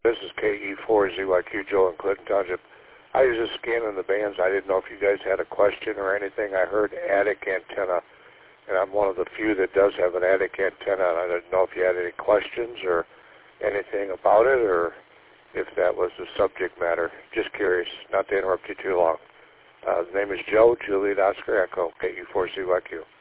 This is KE4ZYQ, Joe in Clinton Township. I was just scanning the bands. I didn't know if you guys had a question or anything. I heard attic antenna, and I'm one of the few that does have an attic antenna. And I didn't know if you had any questions or anything about it, or if that was the subject matter. Just curious, not to interrupt you too long. The name is Joe, Juliet Oscar Echo, KE4ZYQ.